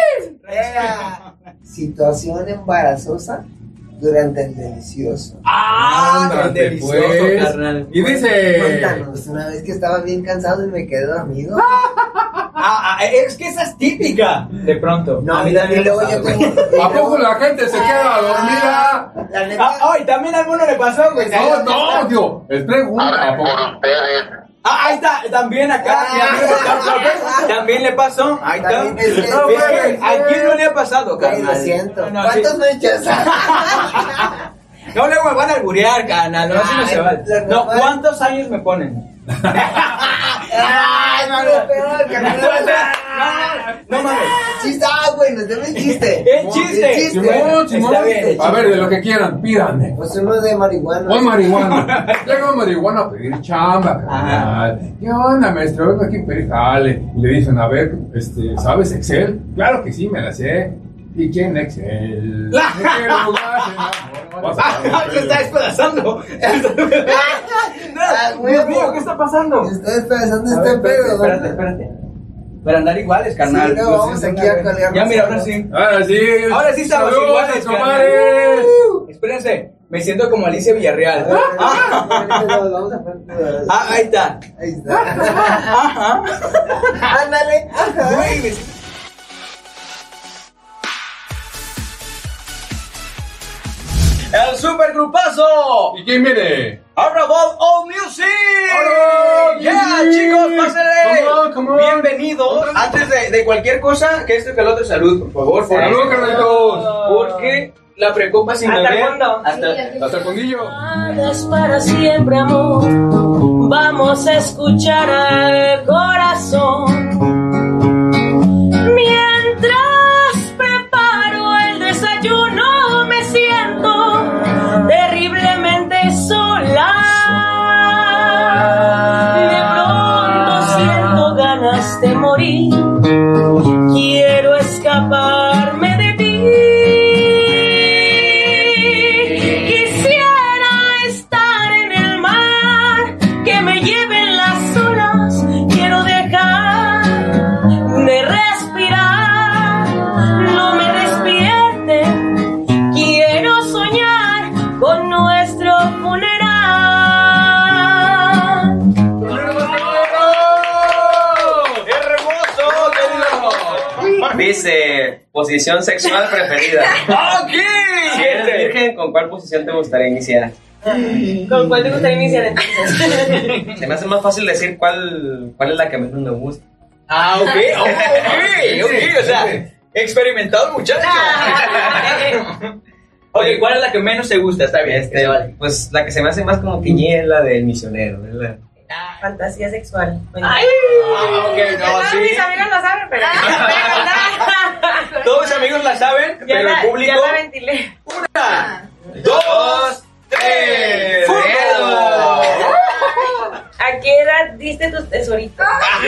Situación embarazosa durante el delicioso. ¡Ah! ¡Qué delicioso, pues. carnal! Y dice... Cuéntanos, una vez que estaba bien cansado y me quedé dormido. Ah, ah, es que esa es típica. De pronto. No, a mí y también luego me yo pasó, tengo... güey. ¿A poco la gente se queda dormida? La neta... Ah, ay, también a alguno le pasó, güey. No, no, tío. Es pregunta. ¿A poco? Ah, ahí está, también acá. mi amigo Carlos, también le pasó. Ahí está. También es que- No, güey, ¿a quién no le ha pasado, Ay, carnal? lo siento. No, ¿Cuántos sí. me echas? No, luego me van a alburear, carnal. No, así no Ay, se vale. la No, normal. ¿cuántos años me ponen? Ay, no, lo peor, que no, No mames. sí está, güey, nos debe el chiste. ¡El chiste! El chiste. Simón, Simón. Está bien, el A ver, chiste. de lo que quieran, pídanme. Pues uno de marihuana. Hoy marihuana. Llego a marihuana a pedir chamba, carnal. ¿Qué onda, maestro? Vengo aquí a pedir jale. Y le dicen, a ver, este, ¿sabes Excel? Claro que sí, me la sé. ¿Y quién Excel? ¿De qué lugar se enamoró? Ah, se está despedazando. Ah, Dios mío, ¿qué está pasando? Estoy pensando A este ver, pedo. espérate, espérate, espérate. Para andar iguales, carnal. Sí, no, Pues, vamos sí, aquí sí, a ver. colearnos Ya, mira, ahora algo. sí. Ahora sí. Ahora sí estamos Saludos, iguales, compadres. carnal. Espérense, me siento como Alicia Villarreal. Ah, Vamos a poner. ah, ahí está. Ahí está. Ajá. Ándale. Ajá. Güey, me- El supergrupazo. ¿Y quién viene? Arrabal All Music. Arrabal Yeah, Music. chicos, pásenle. Come on, come on. Bienvenidos. Antes de, de cualquier cosa, que esto y que el otro, salud, por favor. por Salud, favor. carnalitos. Porque la precopa sin Hasta el beber. fondo. Hasta, Hasta el fondillo. Es para siempre, amor. Vamos a escuchar al corazón. Mientras preparo el desayuno, me siento terriblemente sola. De pronto siento ganas de morir. Quiero escaparme de ti. Quisiera estar en el mar, que me lleven las olas. Quiero dejar de respirar, no me despierten. Quiero soñar con nuestro funeral. hermoso, querido. Dice, posición sexual preferida. Ok. Si eres virgen, ¿con cuál posición te gustaría iniciar? ¿Con cuál te gustaría iniciar entonces? Se me hace más fácil decir cuál, cuál es la que menos me gusta. Ah, ok, oh, ok, ok, o sea, experimentado el muchacho. Oye, ¿cuál es la que menos te gusta? Está bien, Este, vale. Pues la que se me hace más como que es la del misionero, ¿verdad? Fantasía sexual. Ay, ah, ok, no, sí. Mis amigos lo saben, pero... Todos mis amigos la saben, Ya pero la, el público. ya la ventilé. Una, dos, tres. ¡Fútbol! ¿A qué edad diste tus tesoritos?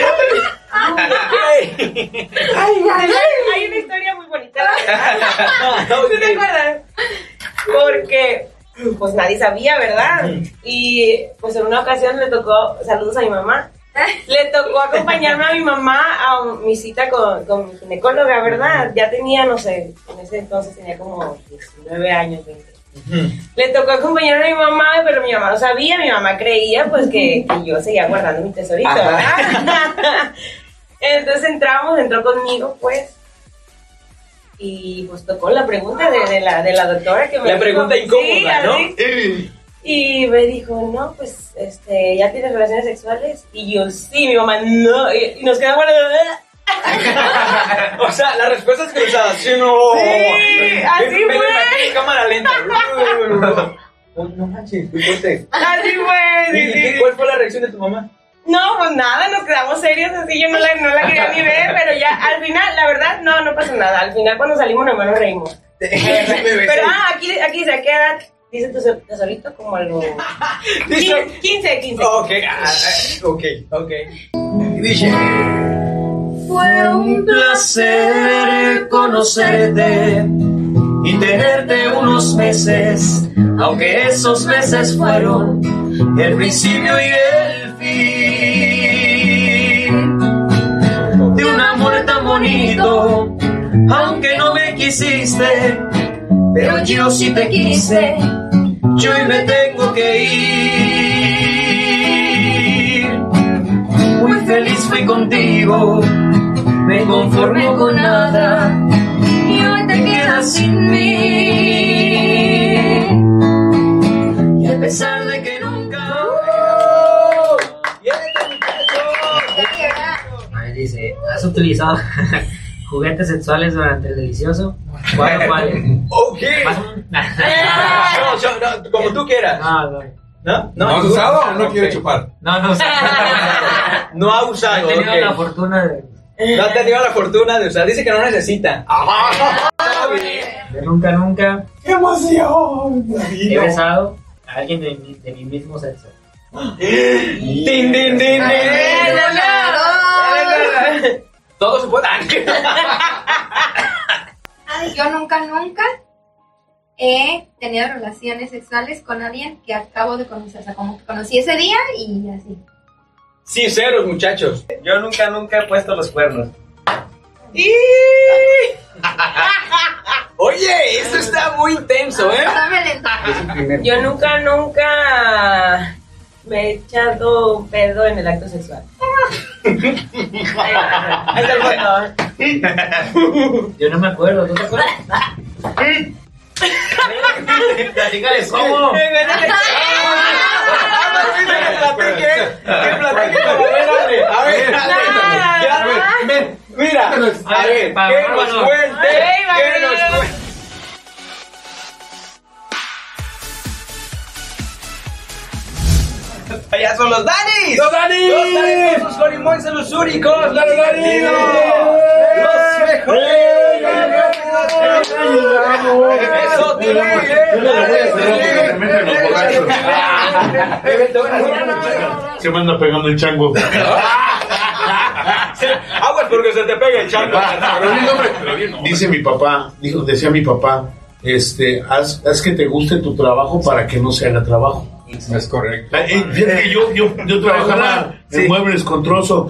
Ay, Ay, ay, ay. Hay una historia muy bonita. ¿Sí te acuerdas? Porque pues nadie sabía, ¿verdad? Y pues en una ocasión le tocó, saludos a mi mamá, le tocó acompañarme a mi mamá a mi cita con, con mi ginecóloga, ¿verdad? Ya tenía, no sé, en ese entonces tenía como diecinueve años, veinte. Le tocó acompañar a mi mamá, pero mi mamá no sabía, mi mamá creía pues que, que yo seguía guardando mi tesorito, ¿verdad? Entonces entramos, entró conmigo pues, y pues tocó la pregunta de, de, la, de la doctora que me La dijo, pregunta incómoda, sí, ¿no? así. Y me dijo, no, pues, este, ¿ya tienes relaciones sexuales? Y yo, sí, mi mamá, no, y, y nos quedamos... O sea, la respuesta es cruzada, ¿sí o no? Sí, así me, me fue. lo imagino en cámara lenta. No, no manches, qué fuerte. Así fue, ¿Y sí, sí. cuál fue la reacción de tu mamá? No, pues nada, nos quedamos serios así, yo no la, no la quería ni ver, pero ya al final, la verdad, no, no pasó nada. Al final cuando salimos nomás nos reímos. Pero, ah, aquí, aquí dice, ¿a qué edad dice tu tesorito? Como a los quince, quince. Ok, ah, ok, ok. Dice... Fue un placer conocerte y tenerte unos meses, aunque esos meses fueron el principio y el fin de un amor tan bonito, aunque no me quisiste, pero yo sí te quise, yo hoy me tengo que ir. Muy feliz fui contigo, me conformé con nada y hoy te quedas sin mí. Y a pesar de que nunca... Ahí dice, ¿has utilizado juguetes sexuales durante el delicioso? ¿Cuál o cuál? Ok. No, yo- no, como tú quieras. No, no. ¿No? ¿No has usado o no ok. quiere chupar? No, no, No ha usado. he tenido ok. la fortuna de, No ha tenido la fortuna de usar. Dice que no necesita. de nunca, nunca ¡Qué emoción! he besado a alguien de mi, de mi mismo sexo. ¡Din, din, din, din! Todo se puede. Ay, yo nunca, nunca he tenido relaciones sexuales con alguien que acabo de conocer. O sea, como que conocí ese día y así. Sí, ceros, muchachos. Yo nunca, nunca he puesto los cuernos. Oye, esto está muy intenso, ¿eh? Dame lento. Yo nunca, nunca me he echado un pedo en el acto sexual. Ahí está el fondo. Yo no me acuerdo, ¿tú te acuerdas? Platícales cómo. Que platique, que platique con la ver, dale. A ver, dale. Ya, ven, mira, a ver, que nos cuente, que nos cuente. Allá son los Danis. ¡Los Danis! Los Danis con sus jorimónses, los únicos. Los Danis. Los mejores. Eso, Se me anda pegando el chango. Aguas porque se te pega el chango. Pero bien, hombre, pero bien, hombre. Dice mi papá, dijo, decía mi papá, este, haz, haz que te guste tu trabajo para que no se haga trabajo. Es correcto. Eh, eh, fíjate que yo, yo, yo trabajaba en muebles con trozo.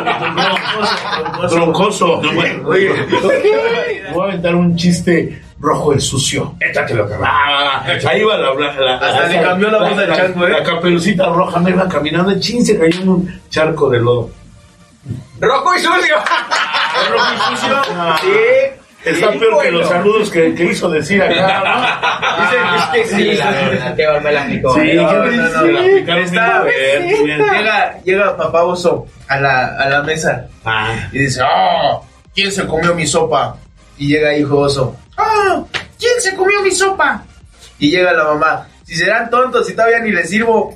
Troncoso. No, bueno, oye, voy a aventar un chiste rojo el sucio. Échatelo, cabrón. Ah, ahí va la la, la, Hasta le cambió la voz del chango, ¿eh? La caperucita roja me iba caminando, el chin se cayó en un charco de lodo. Rojo y sucio. Rojo y sucio. Sí. Está Sí, peor bueno. que los saludos que, que hizo decir acá, Dice, es que sí, la verdad, que me la aplicó. ¿no? Sí, No, ¿qué no, me no, dice? no. La aplicaron Está bien, bien. bien. Llega, llega papá oso a la, a la mesa y dice, oh, ¿quién se comió mi sopa? Y llega hijo oso, oh, ¿quién se comió mi sopa? Y llega la mamá, si serán tontos, si todavía ni les sirvo.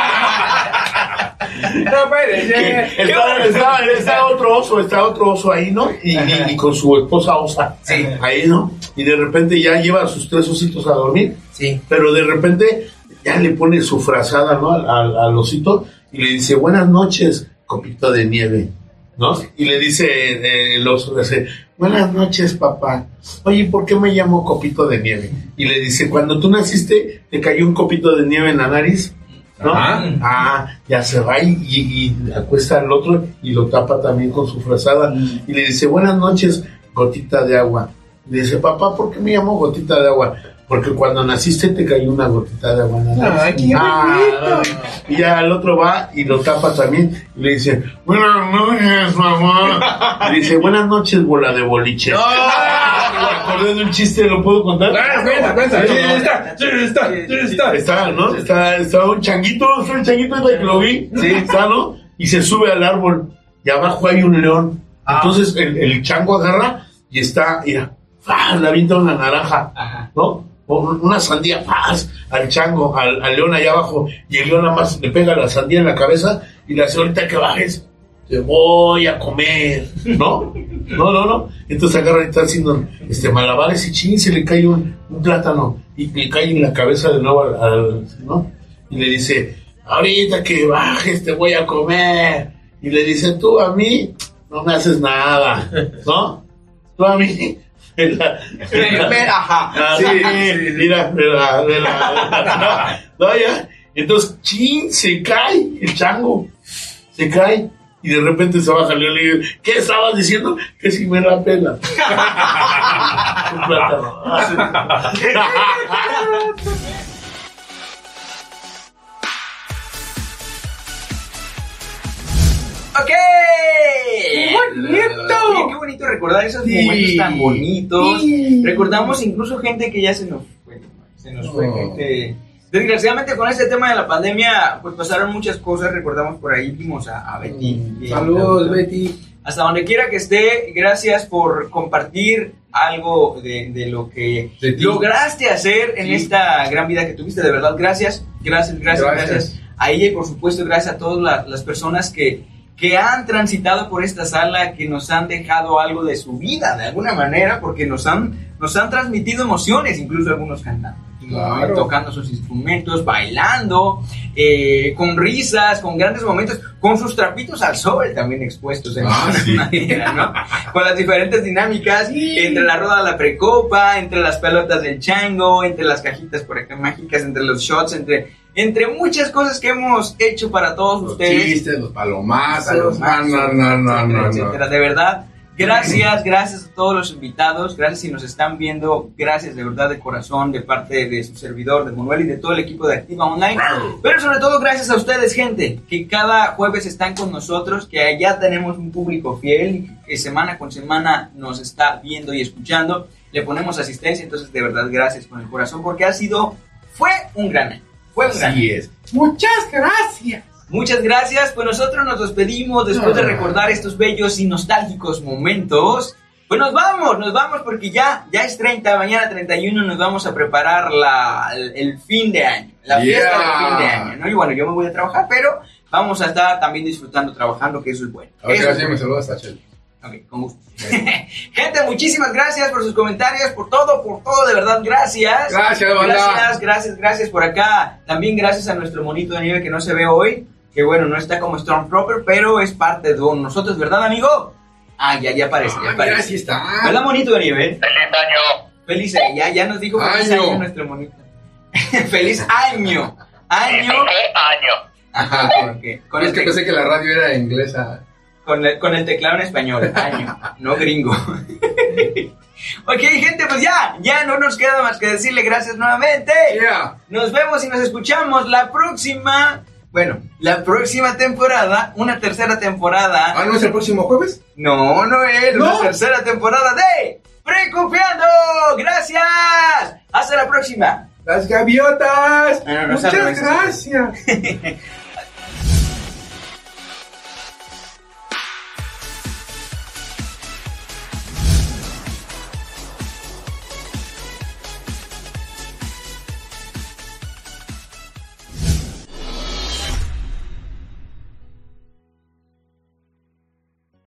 No puede ser. Está, está, está otro oso, está otro oso ahí, ¿no? Y, y, y con su esposa osa. Sí. Ahí, ¿no? Y de repente ya lleva a sus tres ositos a dormir. Sí. Pero de repente ya le pone su frazada, ¿no? Al, al, al osito y le dice, buenas noches, copito de nieve, ¿no? Y le dice eh, el oso, le dice, buenas noches, papá. Oye, ¿por qué me llamo copito de nieve? Y le dice, cuando tú naciste, te cayó un copito de nieve en la nariz. ¿No? Ah. Ah, ya se va y, y, y acuesta al otro y lo tapa también con su frazada y le dice, buenas noches, gotita de agua. Y le dice, papá, ¿por qué me llamo gotita de agua? porque cuando naciste te cayó una gotita de agua. Ay, qué bonito. Y ya el otro va y lo tapa también y le dice, buenas noches, mamá. Y le dice, buenas noches, bola de boliche. No. Me acordé de un chiste, ¿lo puedo contar? Claro, cuenta, cuenta. Sí, Sí, no. está, sí, está, sí, está. Está, ¿no? Está, está un changuito, está un changuito que lo vi, sí, está, ¿no? Y se sube al árbol y abajo hay un león. Ah. Entonces el, el chango agarra y está, mira, ¡faz! Le avienta una naranja, ajá, ¿no? O una sandía, ¡faz! Al chango, al, al león allá abajo, y el león nada más le pega la sandía en la cabeza y le hace, ahorita que bajes, te voy a comer, ¿no? No, no, no. Entonces agarra y está haciendo este, malabares y ching, se le cae un, un plátano y le cae en la cabeza de nuevo al, al, ¿no? Y le dice, ahorita que bajes te voy a comer. Y le dice, tú a mí no me haces nada, ¿no? Tú a mí... La, la, ajá, sí, sí, mira, mira, mira, no, ya. Entonces, chin, se cae el chango, se cae y de repente se baja el león y le dice, ¿qué estabas diciendo? Que si me la pela. ¡Ok! ¡Qué bonito! Oye, qué bonito recordar esos sí. momentos tan bonitos. Sí. Recordamos incluso gente que ya se nos fue. Se nos fue, oh. gente. Desgraciadamente con este tema de la pandemia, pues pasaron muchas cosas. Recordamos por ahí, vimos a, a Betty. Mm. Saludos, Betty. Hasta donde quiera que esté, gracias por compartir algo de, de lo que de lograste hacer en sí. esta gran vida que tuviste. De verdad, gracias, gracias, gracias, gracias, gracias a ella y por supuesto gracias a todas la, las personas que que han transitado por esta sala, que nos han dejado algo de su vida, de alguna manera, porque nos han, nos han transmitido emociones, incluso algunos cantando, claro. tocando sus instrumentos, bailando, eh, con risas, con grandes momentos, con sus trapitos al sol también expuestos en ah, sí. manera, ¿no? Con las diferentes dinámicas, sí. entre la rueda de la precopa, entre las pelotas del chango, entre las cajitas por acá mágicas, entre los shots, entre... Entre muchas cosas que hemos hecho para todos los ustedes. Los chistes, los palomazos, los palomazos, no, no, no, no, etcétera. No. De verdad, gracias, gracias a todos los invitados. Gracias si nos están viendo. Gracias de verdad de corazón de parte de su servidor, de Manuel y de todo el equipo de Activa Online. Pero sobre todo gracias a ustedes, gente, que cada jueves están con nosotros, que allá tenemos un público fiel, que semana con semana nos está viendo y escuchando. Le ponemos asistencia, entonces de verdad gracias con el corazón, porque ha sido, fue un gran año. Así es. Muchas gracias. Muchas gracias. Pues nosotros nos despedimos después de recordar estos bellos y nostálgicos momentos. Pues nos vamos, nos vamos porque ya, ya es treinta, mañana treinta y uno nos vamos a preparar la, el, el fin de año, la yeah. fiesta del fin de año, ¿no? Y bueno, yo me voy a trabajar, pero vamos a estar también disfrutando, trabajando, que eso es bueno. Okay, eso gracias, es me saludas a Chel. Ok, con gusto. Gente, muchísimas gracias por sus comentarios, por todo, por todo, de verdad, gracias. Gracias, banda. Gracias, gracias, gracias por acá. También gracias a nuestro monito de nieve que no se ve hoy, que bueno, no está como Stormtrooper, pero es parte de nosotros, ¿verdad, amigo? Ah, ya, ya aparece, ya aparece. Mira, sí está. ¿Verdad, monito de nieve? Feliz año. Feliz año, ya, ya nos dijo feliz año, año nuestro monito. Feliz año. Año. año. Ajá, porque con es el que pensé que la radio era inglesa. Con el, con el teclado en español, año, no gringo. Ok, gente, pues ya, ya no nos queda más que decirle gracias nuevamente. Yeah. Nos vemos y nos escuchamos la próxima, bueno, la próxima temporada, una tercera temporada. ¿Ah, no es el próximo jueves? No, no es, ¿no? Una tercera temporada de Precopiando. Gracias. Hasta la próxima. Las gaviotas. No, no, no, muchas gracias.